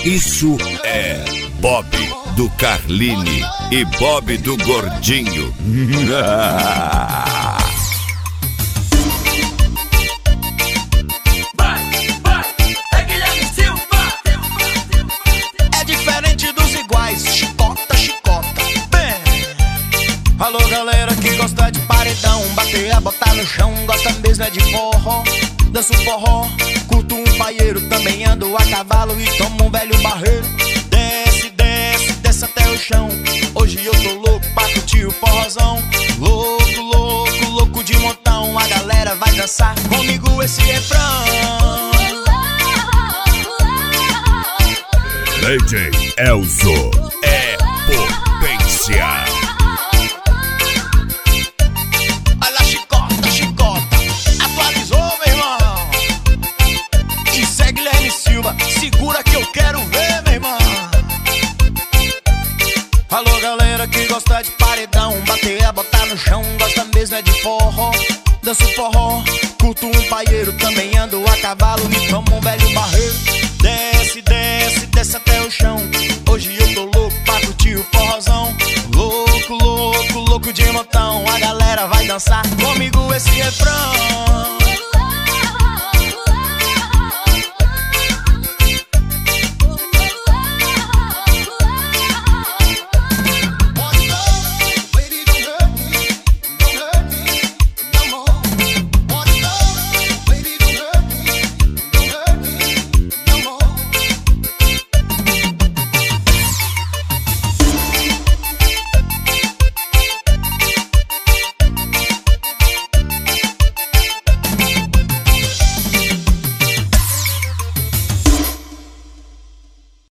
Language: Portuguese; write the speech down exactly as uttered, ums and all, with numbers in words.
Isso é Bob do Carline e Bob do Gordinho. É diferente dos iguais, chicota, chicota. Bem, alô galera que gosta de paredão, bater, botar no chão, gosta mesmo é de forró. Danço forró, curto um paieiro, também ando a cavalo e tomo um velho barreiro. Desce, desce, desce até o chão. Hoje eu tô louco pra curtir o forrozão. Louco, louco, louco de montão. A galera vai dançar comigo esse refrão. D J Elzo é potência. Segura que eu quero ver, meu irmão. Alô galera que gosta de paredão, bater, botar no chão, gosta mesmo é de forró. Danço forró, curto um paieiro, também ando a cavalo e tomo um velho barreiro. Desce, desce, desce até o chão. Hoje eu tô louco pra curtir o forrozão. Louco, louco, louco de montão. A galera vai dançar comigo esse refrão.